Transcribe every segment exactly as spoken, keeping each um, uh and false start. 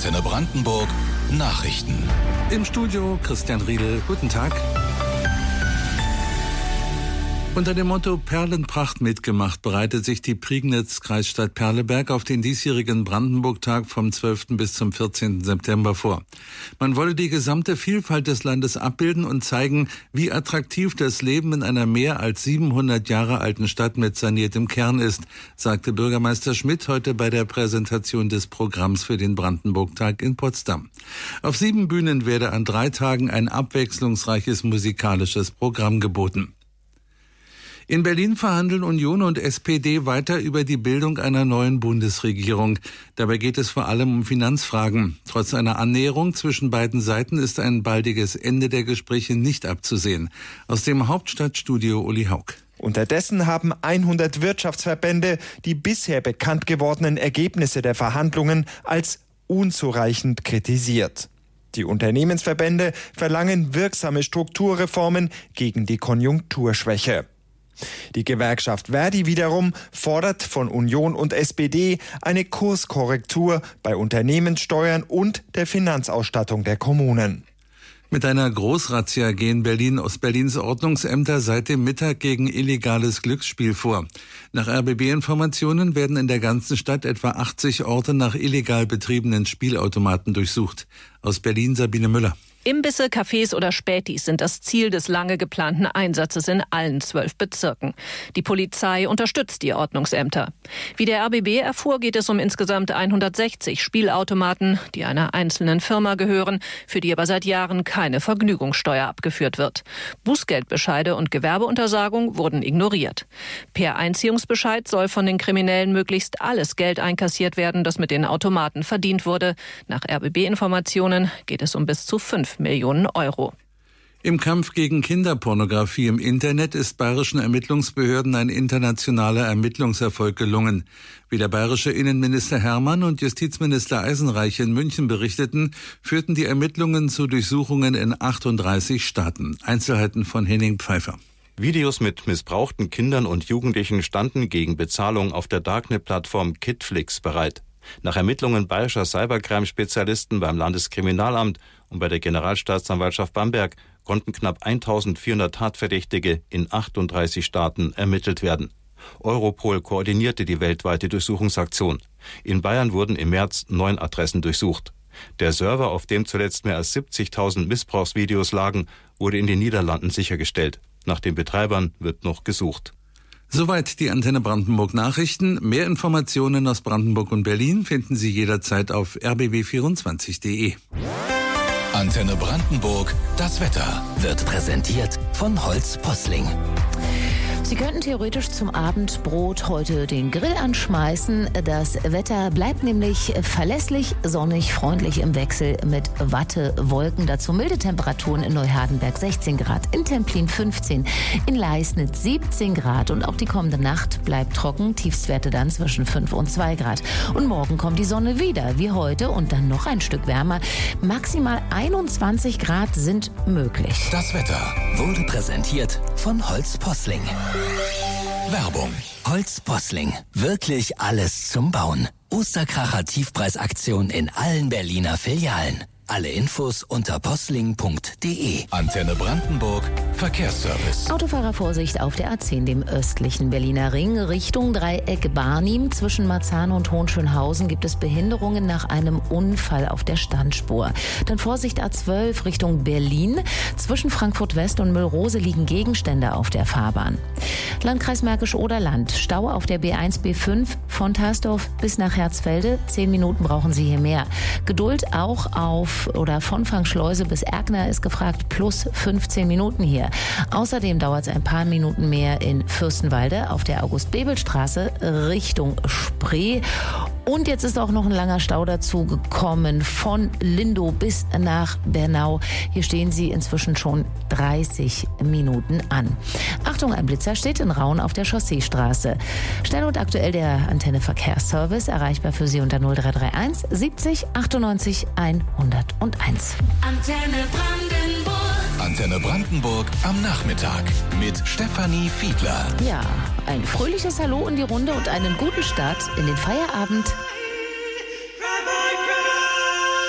Antenne Brandenburg Nachrichten. Im Studio Christian Riedel. Guten Tag. Unter dem Motto Perlenpracht mitgemacht bereitet sich die Prignitz-Kreisstadt Perleberg auf den diesjährigen Brandenburg-Tag vom zwölften bis zum vierzehnten September vor. Man wolle die gesamte Vielfalt des Landes abbilden und zeigen, wie attraktiv das Leben in einer mehr als siebenhundert Jahre alten Stadt mit saniertem Kern ist, sagte Bürgermeister Schmidt heute bei der Präsentation des Programms für den Brandenburg-Tag in Potsdam. Auf sieben Bühnen werde an drei Tagen ein abwechslungsreiches musikalisches Programm geboten. In Berlin verhandeln Union und S P D weiter über die Bildung einer neuen Bundesregierung. Dabei geht es vor allem um Finanzfragen. Trotz einer Annäherung zwischen beiden Seiten ist ein baldiges Ende der Gespräche nicht abzusehen. Aus dem Hauptstadtstudio Uli Haug. Unterdessen haben hundert Wirtschaftsverbände die bisher bekannt gewordenen Ergebnisse der Verhandlungen als unzureichend kritisiert. Die Unternehmensverbände verlangen wirksame Strukturreformen gegen die Konjunkturschwäche. Die Gewerkschaft Verdi wiederum fordert von Union und S P D eine Kurskorrektur bei Unternehmenssteuern und der Finanzausstattung der Kommunen. Mit einer Großrazzia gehen Berlin aus Berlins Ordnungsämter seit dem Mittag gegen illegales Glücksspiel vor. Nach R B B-Informationen werden in der ganzen Stadt etwa achtzig Orte nach illegal betriebenen Spielautomaten durchsucht. Aus Berlin Sabine Müller. Imbisse, Cafés oder Spätis sind das Ziel des lange geplanten Einsatzes in allen zwölf Bezirken. Die Polizei unterstützt die Ordnungsämter. Wie der R B B erfuhr, geht es um insgesamt hundertsechzig Spielautomaten, die einer einzelnen Firma gehören, für die aber seit Jahren keine Vergnügungssteuer abgeführt wird. Bußgeldbescheide und Gewerbeuntersagung wurden ignoriert. Per Einziehungsbescheid soll von den Kriminellen möglichst alles Geld einkassiert werden, das mit den Automaten verdient wurde. Nach R B B-Informationen geht es um bis zu fünf Millionen Euro. Im Kampf gegen Kinderpornografie im Internet ist bayerischen Ermittlungsbehörden ein internationaler Ermittlungserfolg gelungen. Wie der bayerische Innenminister Hermann und Justizminister Eisenreich in München berichteten, führten die Ermittlungen zu Durchsuchungen in achtunddreißig Staaten. Einzelheiten von Henning Pfeiffer. Videos mit missbrauchten Kindern und Jugendlichen standen gegen Bezahlung auf der Darknet-Plattform Kidflix bereit. Nach Ermittlungen bayerischer Cybercrime-Spezialisten beim Landeskriminalamt und bei der Generalstaatsanwaltschaft Bamberg konnten knapp eintausendvierhundert Tatverdächtige in achtunddreißig Staaten ermittelt werden. Europol koordinierte die weltweite Durchsuchungsaktion. In Bayern wurden im März neun Adressen durchsucht. Der Server, auf dem zuletzt mehr als siebzigtausend Missbrauchsvideos lagen, wurde in den Niederlanden sichergestellt. Nach den Betreibern wird noch gesucht. Soweit die Antenne Brandenburg Nachrichten. Mehr Informationen aus Brandenburg und Berlin finden Sie jederzeit auf r b b vierundzwanzig punkt d e. Antenne Brandenburg, das Wetter wird präsentiert von Holz Posling. Sie könnten theoretisch zum Abendbrot heute den Grill anschmeißen. Das Wetter bleibt nämlich verlässlich, sonnig, freundlich im Wechsel mit Wattewolken. Dazu milde Temperaturen in Neuhardenberg sechzehn Grad, in Templin fünfzehn, in Leisnitz siebzehn Grad. Und auch die kommende Nacht bleibt trocken, Tiefstwerte dann zwischen fünf und zwei Grad. Und morgen kommt die Sonne wieder, wie heute, und dann noch ein Stück wärmer. Maximal einundzwanzig Grad sind möglich. Das Wetter wurde präsentiert von Holz Posling. Werbung. Holz Posling. Wirklich alles zum Bauen. Osterkracher Tiefpreisaktion in allen Berliner Filialen. Alle Infos unter posling punkt d e. Antenne Brandenburg Verkehrsservice. Autofahrer Vorsicht auf der A zehn, dem östlichen Berliner Ring, Richtung Dreieck Barnim. Zwischen Marzahn und Hohenschönhausen gibt es Behinderungen nach einem Unfall auf der Standspur. Dann Vorsicht A zwölf Richtung Berlin. Zwischen Frankfurt West und Müllrose liegen Gegenstände auf der Fahrbahn. Landkreis Märkisch-Oderland. Stau auf der B eins B fünf von Tarsdorf bis nach Herzfelde. Zehn Minuten brauchen Sie hier mehr. Geduld auch auf oder von Fangschleuse bis Erkner ist gefragt, plus fünfzehn Minuten hier. Außerdem dauert es ein paar Minuten mehr in Fürstenwalde auf der August-Bebel-Straße Richtung Spree. Und jetzt ist auch noch ein langer Stau dazu gekommen von Lindow bis nach Bernau. Hier stehen Sie inzwischen schon dreißig Minuten an. Achtung, ein Blitzer steht in Raun auf der Chausseestraße. Schnell und aktuell der Antenne Verkehrsservice, erreichbar für Sie unter null drei drei eins siebzig achtundneunzig hunderteins. Antenne Brandenburg. Antenne Brandenburg am Nachmittag mit Stefanie Fiedler. Ja, ein fröhliches Hallo in die Runde und einen guten Start in den Feierabend.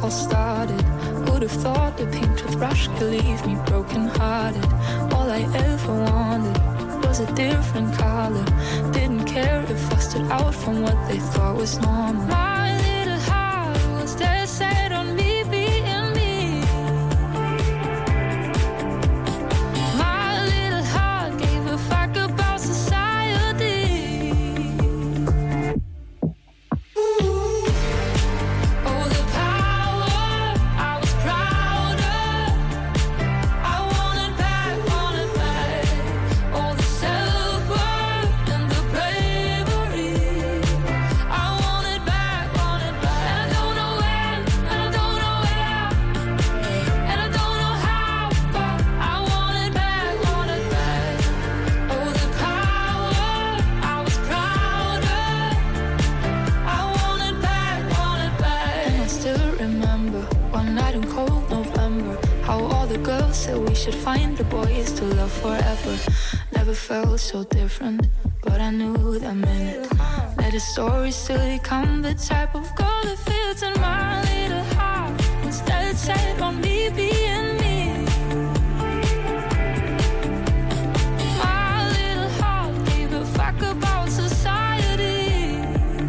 all started. Would have thought the pink toothbrush could leave me broken hearted. All I ever wanted was a different color. Didn't care if I stood out from what they thought was normal. My little heart was dead set on me being me. My little heart gave a fuck about society. Ooh. Oh, the power, I was prouder. I want it back, want it back. All the self-worth and the bravery. I want it back, want it back. And I don't know when, and I don't know where, and I don't know how, but I want it back, want it back. Oh, the power, I was prouder. I want it back, want it back. And I still remember one night in cold November, how all the girls said we should find the boys to love forever. Never felt so different, but I knew that minute that the story still become the type of girl that fits in my little heart. Instead set on me being me. My little heart gave a fuck about society.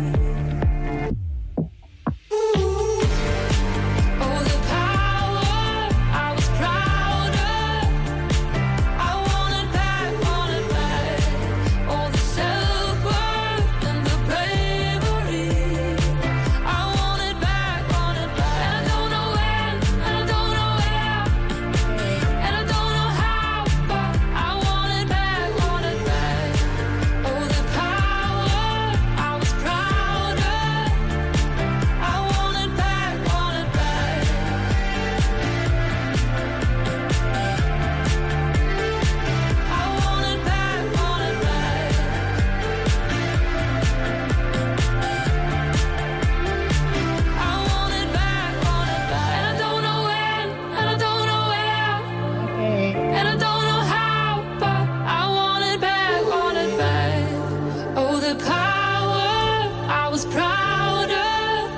Ooh. Oh, the power, I was prouder. I want it back, want it back. All the self-worth and the bravery. I want it back, want it back. And I don't know when, and I don't know where, and I don't know how, but I want it back, want it back. Oh, the power, I was prouder. I want it back, want it back. I want it back, want it back. I want it back, want it back. And I don't know when, and I don't know where, and I don't know how, but I want it back, want it back. Oh, the power, I was prouder.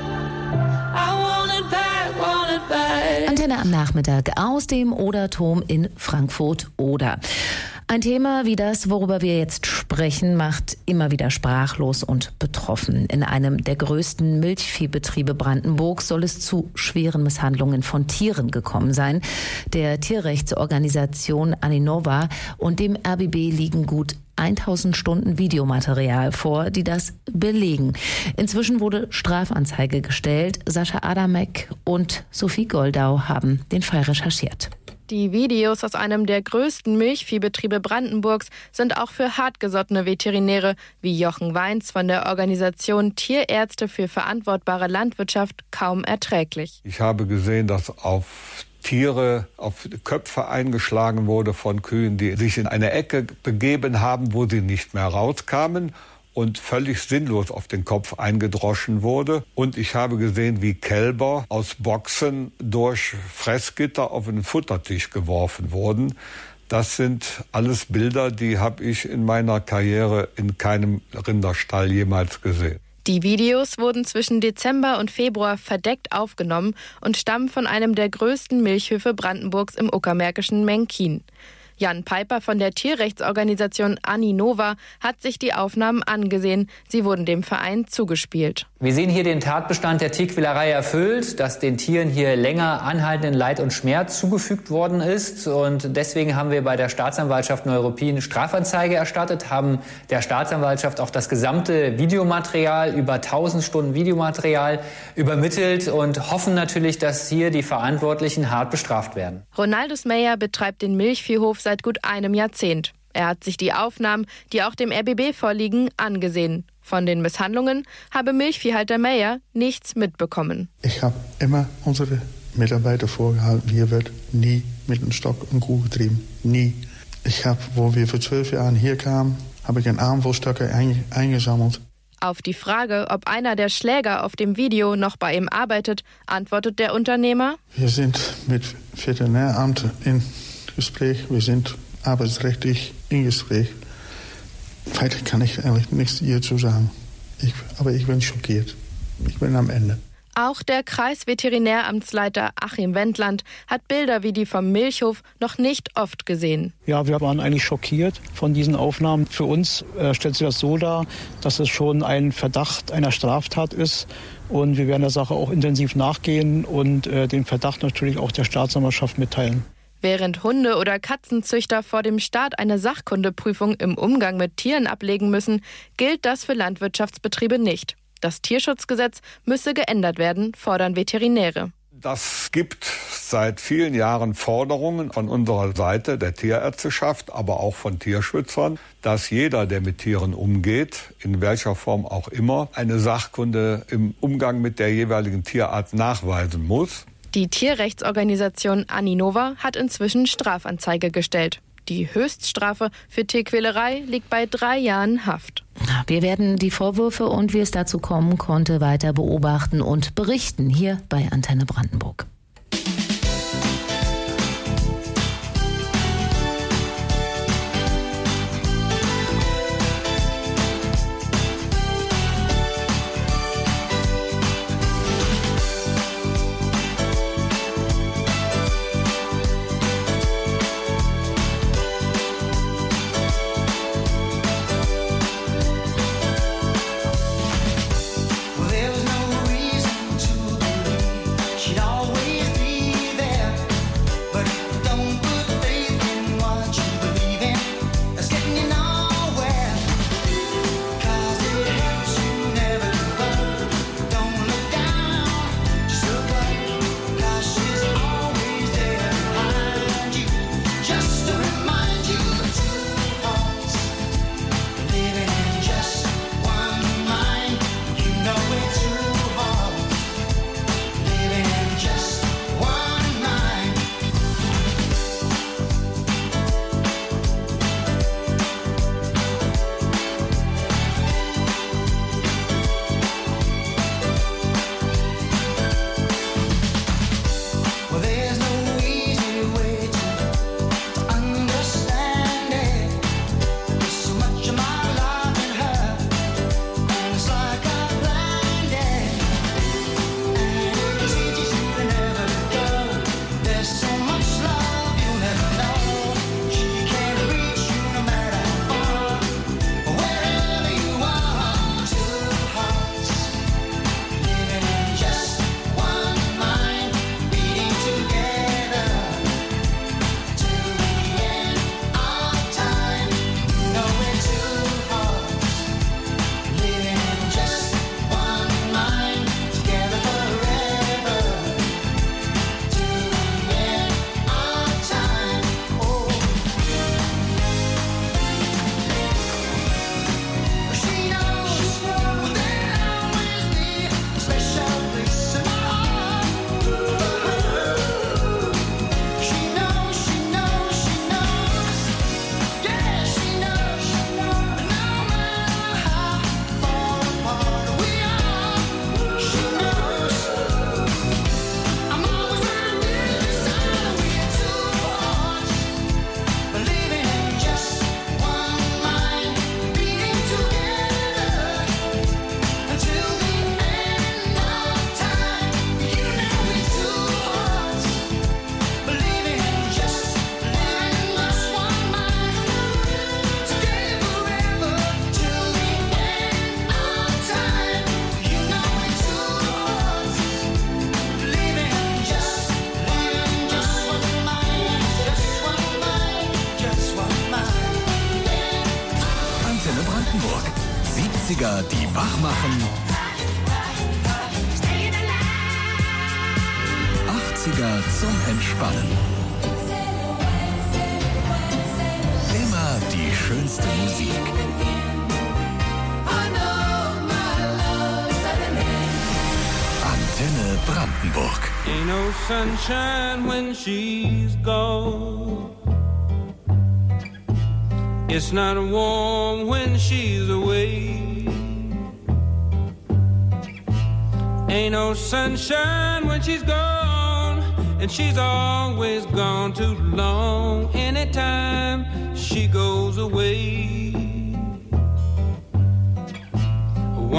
I want it back, want it back. Antenne am Nachmittag aus dem Oder-Turm in Frankfurt-Oder. Ein Thema wie das, worüber wir jetzt sprechen, macht immer wieder sprachlos und betroffen. In einem der größten Milchviehbetriebe Brandenburgs soll es zu schweren Misshandlungen von Tieren gekommen sein. Der Tierrechtsorganisation Aninova und dem R B B liegen gut tausend Stunden Videomaterial vor, die das belegen. Inzwischen wurde Strafanzeige gestellt. Sascha Adamek und Sophie Goldau haben den Fall recherchiert. Die Videos aus einem der größten Milchviehbetriebe Brandenburgs sind auch für hartgesottene Veterinäre wie Jochen Weins von der Organisation Tierärzte für verantwortbare Landwirtschaft kaum erträglich. Ich habe gesehen, dass auf Tiere, auf Köpfe eingeschlagen wurde von Kühen, die sich in eine Ecke begeben haben, wo sie nicht mehr rauskamen und völlig sinnlos auf den Kopf eingedroschen wurde. Und ich habe gesehen, wie Kälber aus Boxen durch Fressgitter auf einen Futtertisch geworfen wurden. Das sind alles Bilder, die habe ich in meiner Karriere in keinem Rinderstall jemals gesehen. Die Videos wurden zwischen Dezember und Februar verdeckt aufgenommen und stammen von einem der größten Milchhöfe Brandenburgs im uckermärkischen Menkin. Jan Peiper von der Tierrechtsorganisation Aninova hat sich die Aufnahmen angesehen. Sie wurden dem Verein zugespielt. Wir sehen hier den Tatbestand der Tierquälerei erfüllt, dass den Tieren hier länger anhaltenden Leid und Schmerz zugefügt worden ist. Und deswegen haben wir bei der Staatsanwaltschaft Neuruppin Strafanzeige erstattet, haben der Staatsanwaltschaft auch das gesamte Videomaterial, über tausend Stunden Videomaterial übermittelt und hoffen natürlich, dass hier die Verantwortlichen hart bestraft werden. Ronaldus Meyer betreibt den Milchviehhof seit gut einem Jahrzehnt. Er hat sich die Aufnahmen, die auch dem R B B vorliegen, angesehen. Von den Misshandlungen habe Milchviehhalter Meyer nichts mitbekommen. Ich habe immer unsere Mitarbeiter vorgehalten, hier wird nie mit dem Stock und Kuh getrieben. Nie. Ich habe, wo wir vor zwölf Jahren hier kamen, habe ich einen Arm Stöcke eingesammelt. Auf die Frage, ob einer der Schläger auf dem Video noch bei ihm arbeitet, antwortet der Unternehmer: Wir sind mit Veterinäramt in Gespräch, wir sind arbeitsrechtlich in Gespräch. Weiter kann ich eigentlich nichts hierzu sagen. Ich, aber ich bin schockiert. Ich bin am Ende. Auch der Kreisveterinäramtsleiter Achim Wendland hat Bilder wie die vom Milchhof noch nicht oft gesehen. Ja, wir waren eigentlich schockiert von diesen Aufnahmen. Für uns äh, stellt sich das so dar, dass es schon ein Verdacht einer Straftat ist. Und wir werden der Sache auch intensiv nachgehen und äh, den Verdacht natürlich auch der Staatsanwaltschaft mitteilen. Während Hunde- oder Katzenzüchter vor dem Start eine Sachkundeprüfung im Umgang mit Tieren ablegen müssen, gilt das für Landwirtschaftsbetriebe nicht. Das Tierschutzgesetz müsse geändert werden, fordern Veterinäre. Das gibt seit vielen Jahren Forderungen von unserer Seite, der Tierärzteschaft, aber auch von Tierschützern, dass jeder, der mit Tieren umgeht, in welcher Form auch immer, eine Sachkunde im Umgang mit der jeweiligen Tierart nachweisen muss. Die Tierrechtsorganisation Aninova hat inzwischen Strafanzeige gestellt. Die Höchststrafe für Tierquälerei liegt bei drei Jahren Haft. Wir werden die Vorwürfe und wie es dazu kommen konnte weiter beobachten und berichten hier bei Antenne Brandenburg. siebziger, die wach machen. achtziger zum Entspannen. Immer die schönste Musik. Antenne Brandenburg. Ain't no sunshine when she's gone. It's not warm when she's away. Ain't no sunshine when she's gone, and she's always gone too long. Anytime she goes away,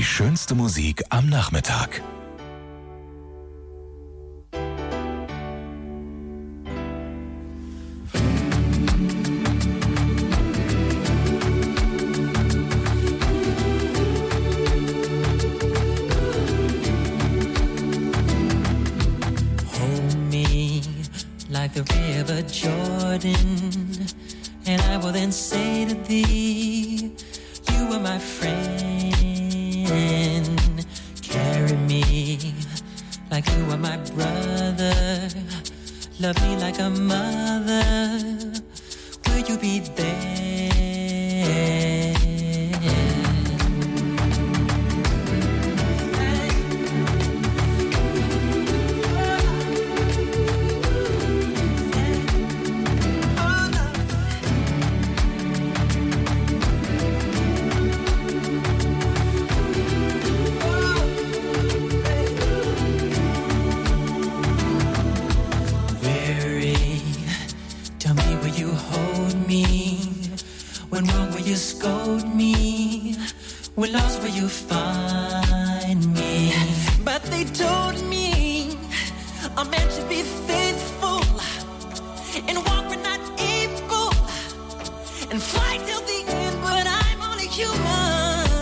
Die schönste Musik am Nachmittag. Like the river Jordan, and I will then say to thee, you are my friend. Carry me like you are my brother. Love me like a mother. Will you be there? When wrong, will you scold me? When lost, will you find me? But they told me a man should be faithful and walk when not able and fight till the end, but I'm only human.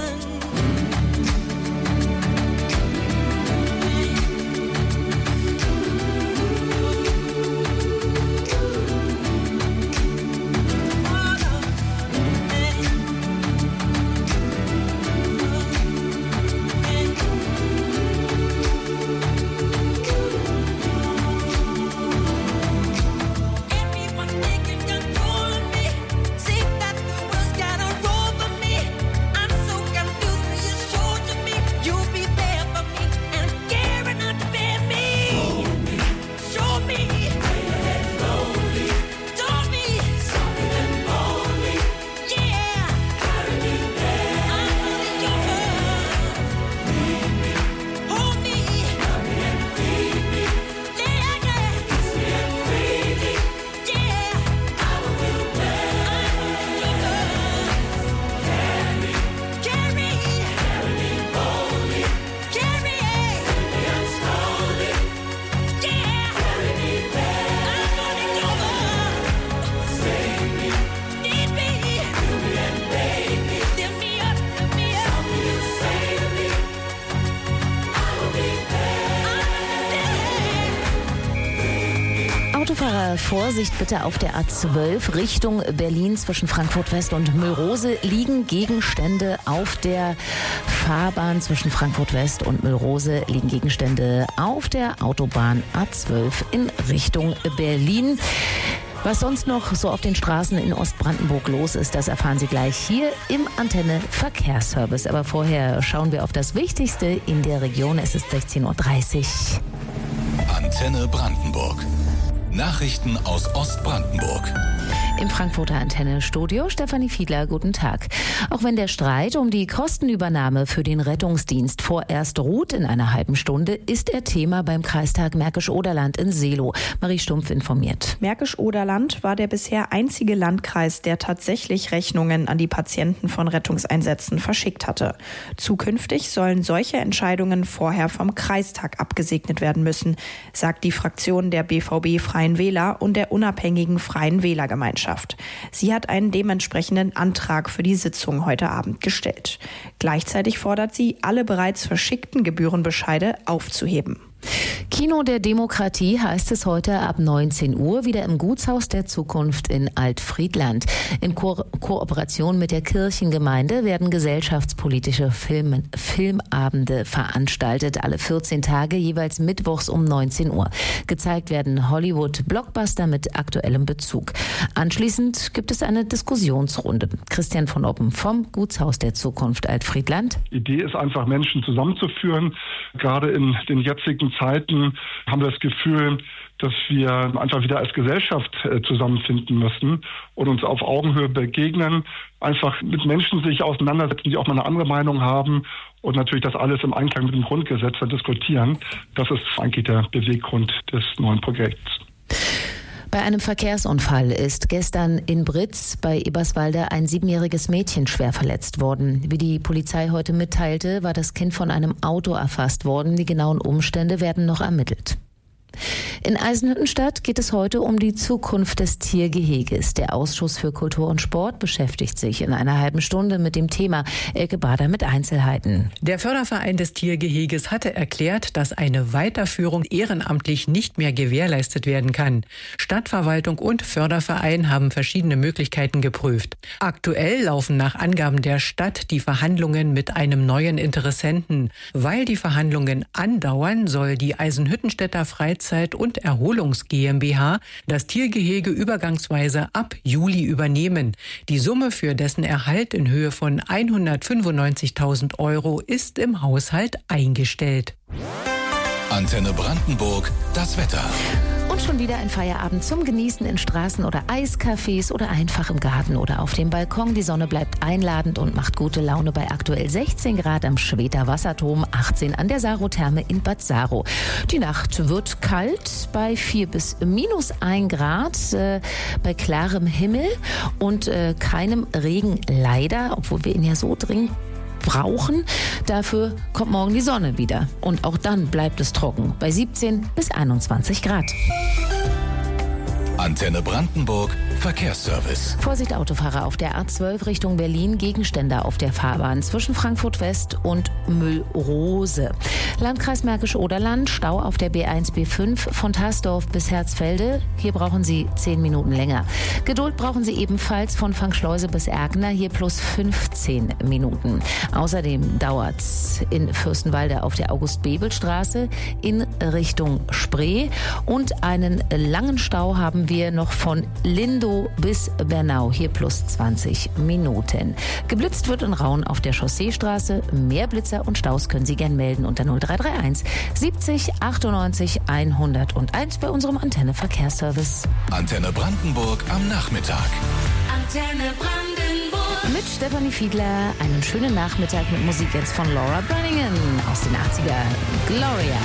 Autofahrer, Vorsicht bitte auf der A zwölf Richtung Berlin zwischen Frankfurt West und Müllrose. Liegen Gegenstände auf der Fahrbahn zwischen Frankfurt West und Müllrose, liegen Gegenstände auf der Autobahn A zwölf in Richtung Berlin. Was sonst noch so auf den Straßen in Ostbrandenburg los ist, das erfahren Sie gleich hier im Antenne Verkehrsservice. Aber vorher schauen wir auf das Wichtigste in der Region. Es ist sechzehn Uhr dreißig. Antenne Brandenburg. Nachrichten aus Ostbrandenburg. Im Frankfurter Antenne-Studio Stefanie Fiedler, guten Tag. Auch wenn der Streit um die Kostenübernahme für den Rettungsdienst vorerst ruht in einer halben Stunde, ist er Thema beim Kreistag Märkisch-Oderland in Seelow. Marie Stumpf informiert. Märkisch-Oderland war der bisher einzige Landkreis, der tatsächlich Rechnungen an die Patienten von Rettungseinsätzen verschickt hatte. Zukünftig sollen solche Entscheidungen vorher vom Kreistag abgesegnet werden müssen, sagt die Fraktion der B V B Freien Wähler und der unabhängigen Freien Wählergemeinschaft. Sie hat einen dementsprechenden Antrag für die Sitzung heute Abend gestellt. Gleichzeitig fordert sie, alle bereits verschickten Gebührenbescheide aufzuheben. Kino der Demokratie heißt es heute ab neunzehn Uhr wieder im Gutshaus der Zukunft in Altfriedland. In Ko- Kooperation mit der Kirchengemeinde werden gesellschaftspolitische Film- Filmabende veranstaltet, alle vierzehn Tage, jeweils mittwochs um neunzehn Uhr. Gezeigt werden Hollywood-Blockbuster mit aktuellem Bezug. Anschließend gibt es eine Diskussionsrunde. Christian von Oppen vom Gutshaus der Zukunft Altfriedland. Die Idee ist einfach, Menschen zusammenzuführen. Gerade in den jetzigen Zeiten haben wir das Gefühl, dass wir einfach wieder als Gesellschaft zusammenfinden müssen und uns auf Augenhöhe begegnen, einfach mit Menschen sich auseinandersetzen, die auch mal eine andere Meinung haben und natürlich das alles im Einklang mit dem Grundgesetz diskutieren. Das ist eigentlich der Beweggrund des neuen Projekts. Bei einem Verkehrsunfall ist gestern in Britz bei Eberswalde ein siebenjähriges Mädchen schwer verletzt worden. Wie die Polizei heute mitteilte, war das Kind von einem Auto erfasst worden. Die genauen Umstände werden noch ermittelt. In Eisenhüttenstadt geht es heute um die Zukunft des Tiergeheges. Der Ausschuss für Kultur und Sport beschäftigt sich in einer halben Stunde mit dem Thema. Elke Bader mit Einzelheiten. Der Förderverein des Tiergeheges hatte erklärt, dass eine Weiterführung ehrenamtlich nicht mehr gewährleistet werden kann. Stadtverwaltung und Förderverein haben verschiedene Möglichkeiten geprüft. Aktuell laufen nach Angaben der Stadt die Verhandlungen mit einem neuen Interessenten. Weil die Verhandlungen andauern, soll die Eisenhüttenstädter Freizeit- und Erholungs GmbH das Tiergehege übergangsweise ab Juli übernehmen. Die Summe für dessen Erhalt in Höhe von hundertfünfundneunzigtausend Euro ist im Haushalt eingestellt. Antenne Brandenburg, das Wetter. Und schon wieder ein Feierabend zum Genießen in Straßen- oder Eiscafés oder einfach im Garten oder auf dem Balkon. Die Sonne bleibt einladend und macht gute Laune bei aktuell sechzehn Grad am Schweter Wasserturm, achtzehn an der Saro-Therme in Bad Saro. Die Nacht wird kalt bei vier bis minus ein Grad äh, bei klarem Himmel und äh, keinem Regen leider, obwohl wir ihn ja so dringend brauchen. Dafür kommt morgen die Sonne wieder. Und auch dann bleibt es trocken bei siebzehn bis einundzwanzig Grad. Antenne Brandenburg, Verkehrsservice. Vorsicht Autofahrer auf der A zwölf Richtung Berlin, Gegenstände auf der Fahrbahn zwischen Frankfurt West und Müllrose. Landkreis Märkisch-Oderland, Stau auf der B eins B fünf von Tarsdorf bis Herzfelde. Hier brauchen Sie zehn Minuten länger. Geduld brauchen Sie ebenfalls von Fangschleuse bis Erkner, hier plus fünfzehn Minuten. Außerdem dauert's in Fürstenwalde auf der August-Bebel-Straße in Richtung Spree. Und einen langen Stau haben wir noch von Lindow bis Bernau, hier plus zwanzig Minuten. Geblitzt wird in Raun auf der Chausseestraße. Mehr Blitzer und Staus können Sie gern melden unter null drei drei eins siebzig achtundneunzig hunderteins bei unserem Antenne Verkehrsservice. Antenne Brandenburg am Nachmittag. Antenne Brandenburg. Mit Stefanie Fiedler einen schönen Nachmittag mit Musik jetzt von Laura Branigan aus den achtziger. Gloria.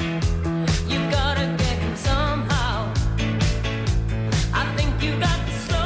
You gotta get him somehow. I think you got to slow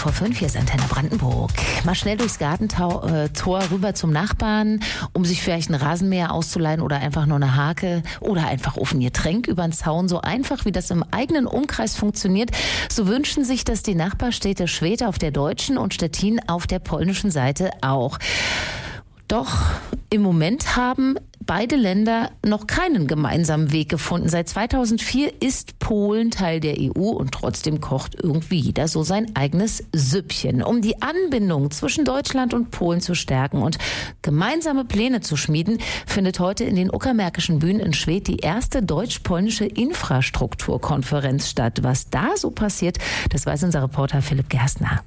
vor fünf, hier ist Antenne Brandenburg. Mal schnell durchs Gartentor äh, Tor rüber zum Nachbarn, um sich vielleicht ein Rasenmäher auszuleihen oder einfach nur eine Hake oder einfach auf ein Getränk über den Zaun. So einfach, wie das im eigenen Umkreis funktioniert, so wünschen sich das die Nachbarstädte Schwedt auf der deutschen und Stettin auf der polnischen Seite auch. Doch im Moment haben beide Länder noch keinen gemeinsamen Weg gefunden. Seit zweitausendvier ist Polen Teil der E U und trotzdem kocht irgendwie jeder so sein eigenes Süppchen. Um die Anbindung zwischen Deutschland und Polen zu stärken und gemeinsame Pläne zu schmieden, findet heute in den Uckermärkischen Bühnen in Schwedt die erste deutsch-polnische Infrastrukturkonferenz statt. Was da so passiert, das weiß unser Reporter Philipp Gerstner.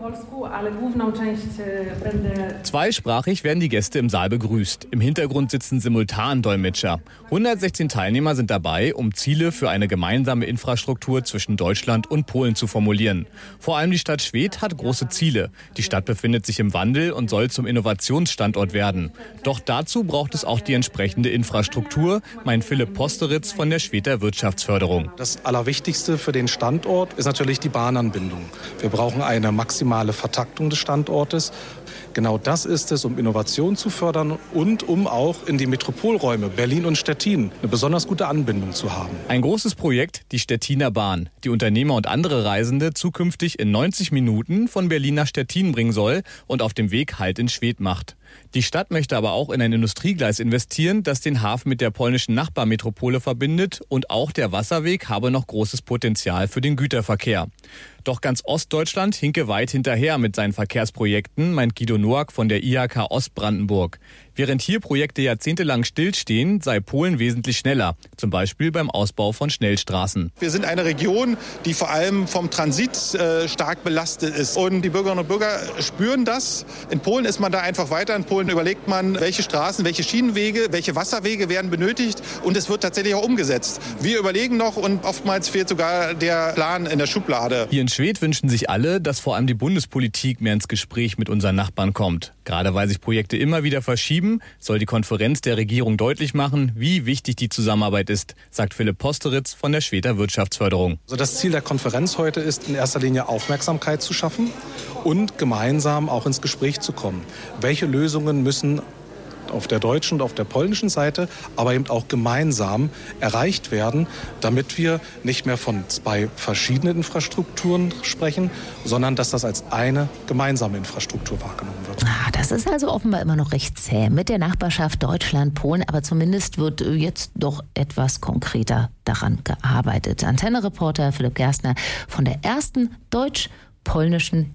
Zweisprachig werden die Gäste im Saal begrüßt. Im Hintergrund sitzen Simultandolmetscher. hundertsechzehn Teilnehmer sind dabei, um Ziele für eine gemeinsame Infrastruktur zwischen Deutschland und Polen zu formulieren. Vor allem die Stadt Schwedt hat große Ziele. Die Stadt befindet sich im Wandel und soll zum Innovationsstandort werden. Doch dazu braucht es auch die entsprechende Infrastruktur, meint Philipp Posteritz von der Schwedter Wirtschaftsförderung. Das Allerwichtigste für den Standort ist natürlich die Bahnanbindung. Wir brauchen eine maximale Vertaktung des Standortes. Genau das ist es, um Innovation zu fördern und um auch in die Metropolräume Berlin und Stettin eine besonders gute Anbindung zu haben. Ein großes Projekt, die Stettiner Bahn, die Unternehmer und andere Reisende zukünftig in neunzig Minuten von Berlin nach Stettin bringen soll und auf dem Weg Halt in Schwedt macht. Die Stadt möchte aber auch in ein Industriegleis investieren, das den Hafen mit der polnischen Nachbarmetropole verbindet, und auch der Wasserweg habe noch großes Potenzial für den Güterverkehr. Doch ganz Ostdeutschland hinke weit hinterher mit seinen Verkehrsprojekten, meint Guido Noack von der I H K Ostbrandenburg. Während hier Projekte jahrzehntelang stillstehen, sei Polen wesentlich schneller, zum Beispiel beim Ausbau von Schnellstraßen. Wir sind eine Region, die vor allem vom Transit äh, stark belastet ist. Und die Bürgerinnen und Bürger spüren das. In Polen ist man da einfach weiter. In Polen überlegt man, welche Straßen, welche Schienenwege, welche Wasserwege werden benötigt. Und es wird tatsächlich auch umgesetzt. Wir überlegen noch und oftmals fehlt sogar der Plan in der Schublade. Hier in Schwedt wünschen sich alle, dass vor allem die Bundespolitik mehr ins Gespräch mit unseren Nachbarn kommt. Gerade weil sich Projekte immer wieder verschieben, soll die Konferenz der Regierung deutlich machen, wie wichtig die Zusammenarbeit ist, sagt Philipp Posteritz von der Schwedter Wirtschaftsförderung. Also das Ziel der Konferenz heute ist in erster Linie Aufmerksamkeit zu schaffen und gemeinsam auch ins Gespräch zu kommen. Welche Lösungen müssen auf der deutschen und auf der polnischen Seite, aber eben auch gemeinsam erreicht werden, damit wir nicht mehr von zwei verschiedenen Infrastrukturen sprechen, sondern dass das als eine gemeinsame Infrastruktur wahrgenommen wird. Ah, das ist also offenbar immer noch recht zäh mit der Nachbarschaft Deutschland-Polen, aber zumindest wird jetzt doch etwas konkreter daran gearbeitet. Antenne-Reporter Philipp Gerstner von der ersten deutsch-polnischen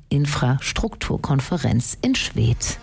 Infrastrukturkonferenz in Schwedt.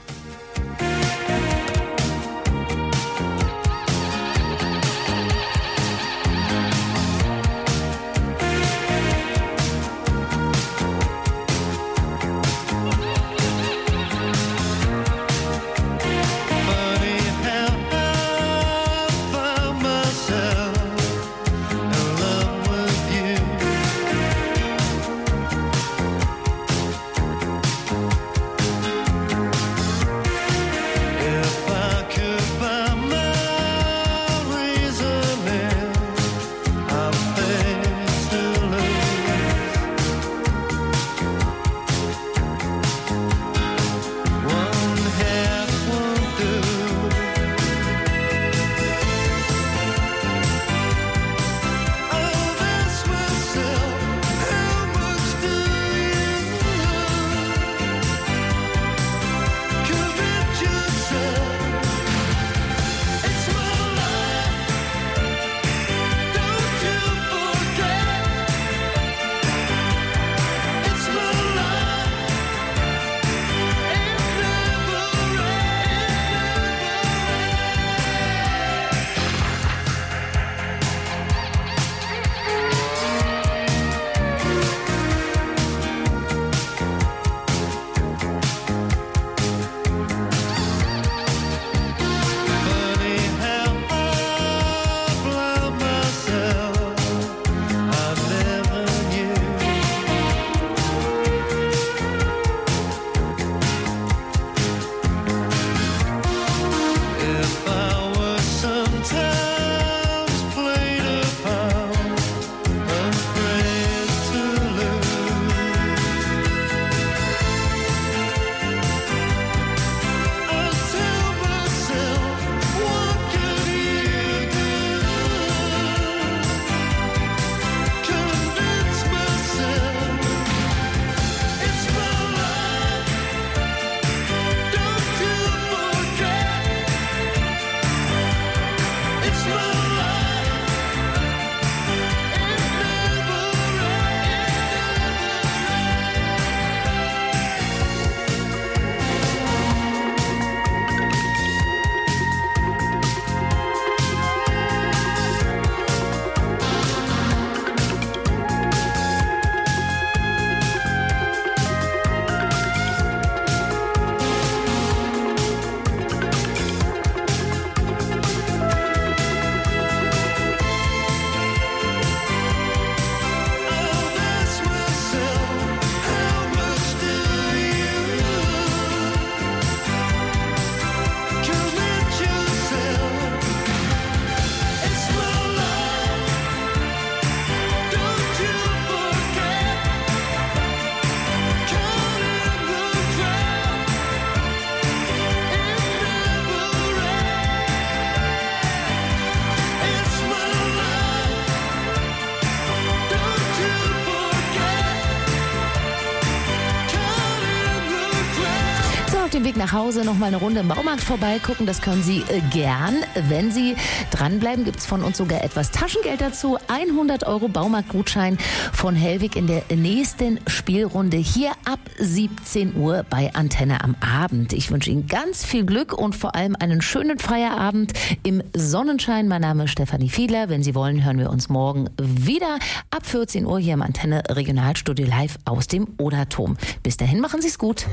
nach Hause noch mal eine Runde im Baumarkt vorbeigucken. Das können Sie äh, gern. Wenn Sie dranbleiben, gibt es von uns sogar etwas Taschengeld dazu. hundert Euro Baumarktgutschein von Hellwig in der nächsten Spielrunde hier ab siebzehn Uhr bei Antenne am Abend. Ich wünsche Ihnen ganz viel Glück und vor allem einen schönen Feierabend im Sonnenschein. Mein Name ist Stefanie Fiedler. Wenn Sie wollen, hören wir uns morgen wieder ab vierzehn Uhr hier im Antenne Regionalstudio live aus dem Oderturm. Bis dahin, machen Sie es gut.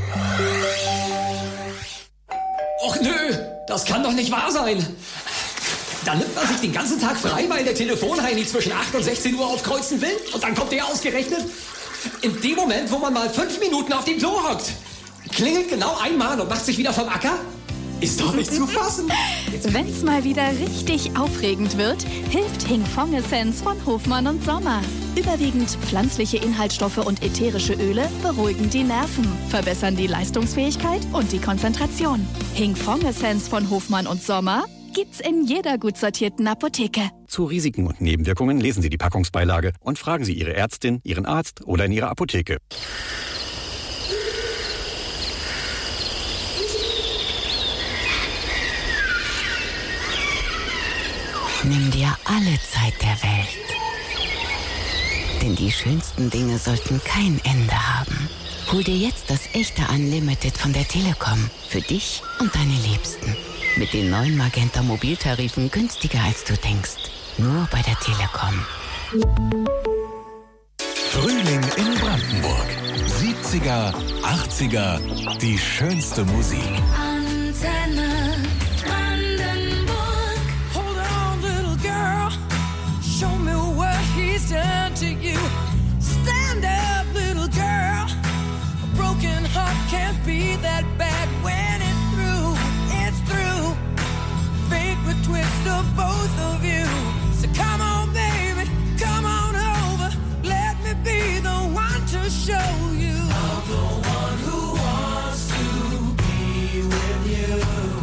Och nö, das kann doch nicht wahr sein. Dann nimmt man sich den ganzen Tag frei, weil der Telefonheini zwischen acht und sechzehn Uhr aufkreuzen will und dann kommt der ausgerechnet in dem Moment, wo man mal fünf Minuten auf dem Klo hockt. Klingelt genau einmal und macht sich wieder vom Acker. Ist doch nicht zu fassen. Wenn's mal wieder richtig aufregend wird, hilft Hingfong Essence von Hofmann und Sommer. Überwiegend pflanzliche Inhaltsstoffe und ätherische Öle beruhigen die Nerven, verbessern die Leistungsfähigkeit und die Konzentration. Hingfong Essence von Hofmann und Sommer gibt's in jeder gut sortierten Apotheke. Zu Risiken und Nebenwirkungen lesen Sie die Packungsbeilage und fragen Sie Ihre Ärztin, Ihren Arzt oder in Ihrer Apotheke. Nimm dir alle Zeit der Welt. Denn die schönsten Dinge sollten kein Ende haben. Hol dir jetzt das echte Unlimited von der Telekom. Für dich und deine Liebsten. Mit den neuen Magenta Mobiltarifen günstiger als du denkst. Nur bei der Telekom. Frühling in Brandenburg. siebziger, achtziger, die schönste Musik. Antenne Brandenburg. Hold on, little girl. Show me what he's done to you. Stand up, little girl. A broken heart can't be that bad when it's through. It's through. Fate would twist of both of you. So come on, baby, come on over. Let me be the one to show you. I'm the one who wants to be with you.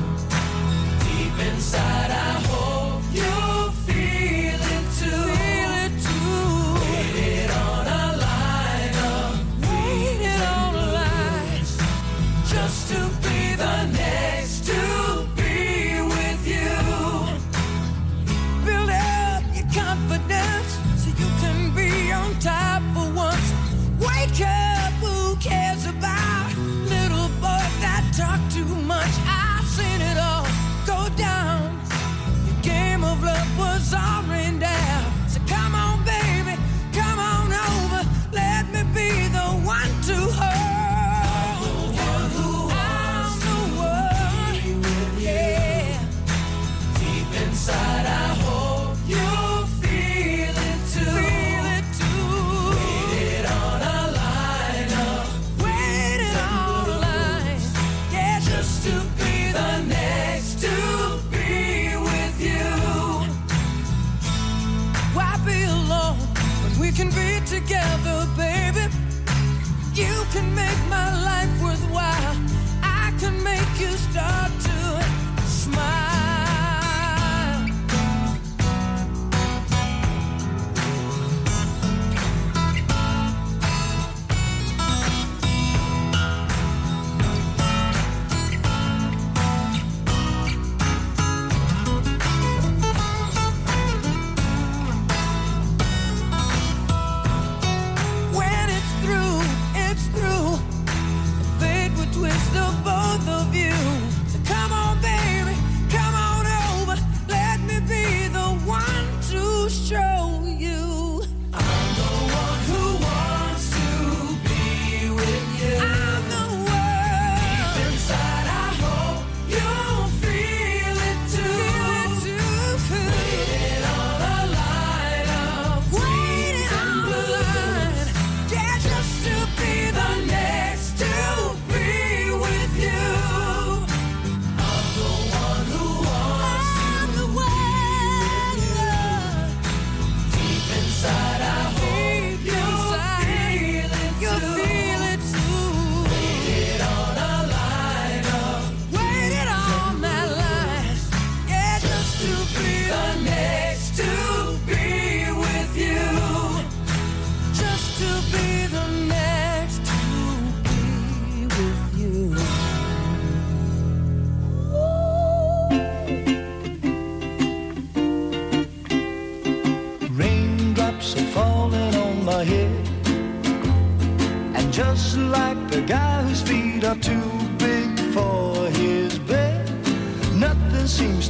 Deep inside, I hope you feel it too. Feel it too. Waited on a line of waited on a line just to be the next to be with you. Build up your confidence so you can be on top for once. Wake up, who cares about little boys that talk too much? I've seen it all go down. Your game of love was all rained down. So come on, baby, come on over. Let me be the one to hold. I'm the one who wants to be with you. Yeah. Deep inside, I hope you feel it too. Feel it too. Waited on a line of waited on a line. Yeah, just to be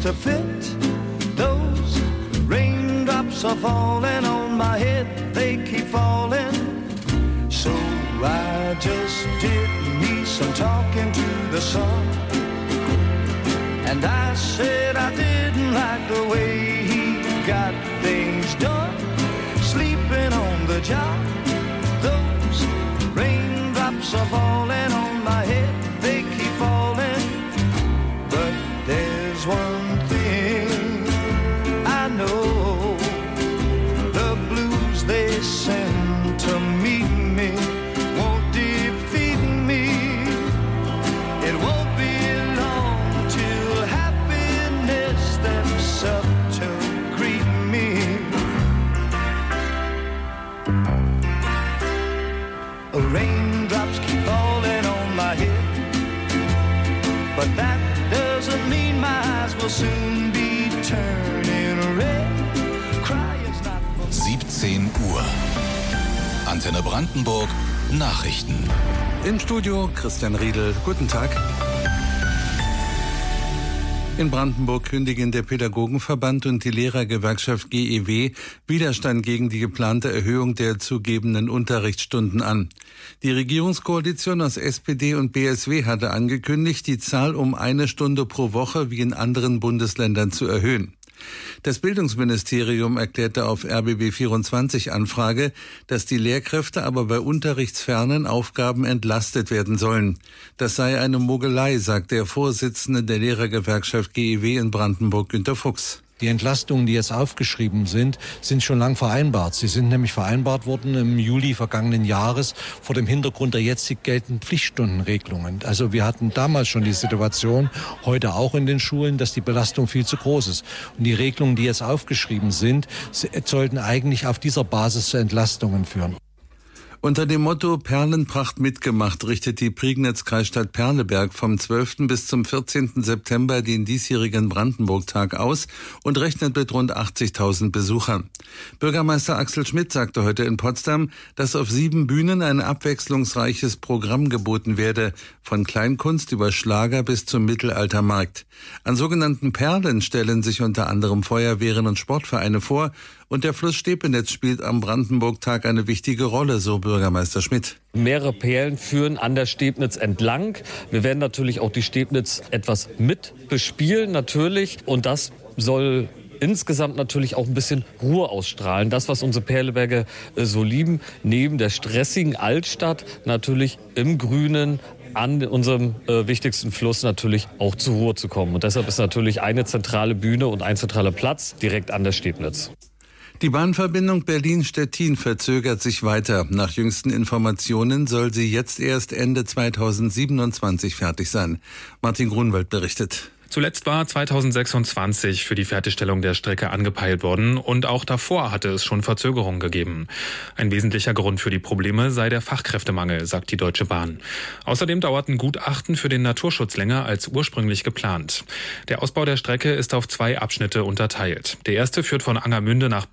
to fit. Those raindrops are falling on my head, they keep falling. So I just did me some talking to the sun. And I said I didn't like the way he got things done. Sleeping on the job, those raindrops are falling on my head, they keep falling. But there's one thing I know, the blues they send to meet me won't defeat me. It won't be long till happiness steps up to greet me. Raindrops keep falling on my head, but that doesn't mean my eyes will soon be turning red. Crying's not for siebzehn Uhr. Antenne Brandenburg, Nachrichten. Im Studio Christian Riedel. Guten Tag. In Brandenburg kündigen der Pädagogenverband und die Lehrergewerkschaft G E W Widerstand gegen die geplante Erhöhung der zugegebenen Unterrichtsstunden an. Die Regierungskoalition aus S P D und B S W hatte angekündigt, die Zahl um eine Stunde pro Woche wie in anderen Bundesländern zu erhöhen. Das Bildungsministerium erklärte auf R B B vierundzwanzig Anfrage, dass die Lehrkräfte aber bei unterrichtsfernen Aufgaben entlastet werden sollen. Das sei eine Mogelei, sagt der Vorsitzende der Lehrergewerkschaft G E W in Brandenburg, Günter Fuchs. Die Entlastungen, die jetzt aufgeschrieben sind, sind schon lang vereinbart. Sie sind nämlich vereinbart worden im Juli vergangenen Jahres vor dem Hintergrund der jetzt geltenden Pflichtstundenregelungen. Also wir hatten damals schon die Situation, heute auch in den Schulen, dass die Belastung viel zu groß ist. Und die Regelungen, die jetzt aufgeschrieben sind, sollten eigentlich auf dieser Basis zu Entlastungen führen. Unter dem Motto Perlenpracht mitgemacht richtet die Prignitz-Kreisstadt Perleberg vom zwölften bis zum vierzehnten September den diesjährigen Brandenburg-Tag aus und rechnet mit rund achtzigtausend Besuchern. Bürgermeister Axel Schmidt sagte heute in Potsdam, dass auf sieben Bühnen ein abwechslungsreiches Programm geboten werde, von Kleinkunst über Schlager bis zum Mittelaltermarkt. An sogenannten Perlen stellen sich unter anderem Feuerwehren und Sportvereine vor, und der Fluss Stepenitz spielt am Brandenburg-Tag eine wichtige Rolle, so Bürgermeister Schmidt. Mehrere Perlen führen an der Stepenitz entlang. Wir werden natürlich auch die Stepenitz etwas mit bespielen, natürlich. Und das soll insgesamt natürlich auch ein bisschen Ruhe ausstrahlen. Das, was unsere Perleberger äh, so lieben, neben der stressigen Altstadt natürlich im Grünen, an unserem äh, wichtigsten Fluss natürlich auch zur Ruhe zu kommen. Und deshalb ist natürlich eine zentrale Bühne und ein zentraler Platz direkt an der Stepenitz. Die Bahnverbindung Berlin-Stettin verzögert sich weiter. Nach jüngsten Informationen soll sie jetzt erst Ende zweitausendsiebenundzwanzig fertig sein. Martin Grunwald berichtet. Zuletzt war zweitausendsechsundzwanzig für die Fertigstellung der Strecke angepeilt worden und auch davor hatte es schon Verzögerungen gegeben. Ein wesentlicher Grund für die Probleme sei der Fachkräftemangel, sagt die Deutsche Bahn. Außerdem dauerten Gutachten für den Naturschutz länger als ursprünglich geplant. Der Ausbau der Strecke ist auf zwei Abschnitte unterteilt. Der erste führt von Angermünde nach